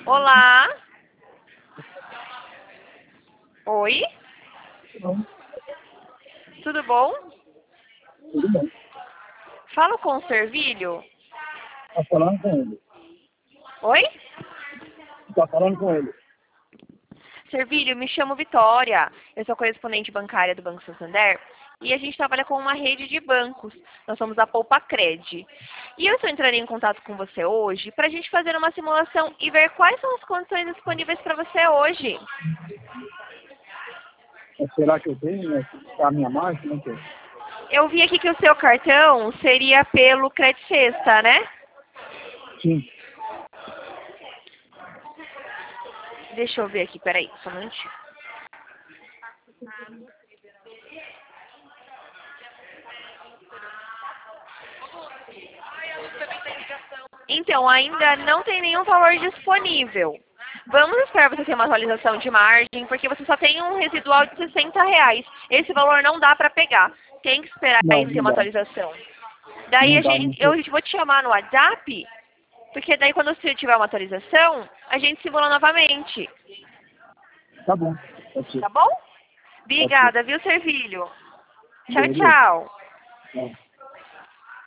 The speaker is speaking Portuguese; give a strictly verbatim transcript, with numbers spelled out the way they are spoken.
Olá. Oi. Não, Tudo bom? tudo bem. Falo com o Servilho. Tá falando com ele. Oi? Tá falando com ele. Servilho, me chamo Vitória. Eu sou correspondente bancária do Banco Santander e a gente trabalha com uma rede de bancos. Nós somos a Poupacred. E eu estou entrando em contato com você hoje para a gente fazer uma simulação e ver quais são as condições disponíveis para você hoje. Mas será que eu tenho né, a minha máquina? Não tem. Eu vi aqui que o seu cartão seria pelo Credit Sexta, né? Sim. Deixa eu ver aqui, peraí, só um minutinho. Então, ainda não tem nenhum valor disponível. Vamos esperar você ter uma atualização de margem, porque você só tem um residual de sessenta reais. Esse valor não dá para pegar. Tem que esperar Não, aí ter não uma dá. atualização. Daí Não a dá, não gente, eu tem. vou te chamar no WhatsApp, porque daí quando você tiver uma atualização, a gente simula novamente. Tá bom. Pode ser. Tá bom? Pode ser. Obrigada, viu, Servilho? Tchau, Beleza. tchau. Tá.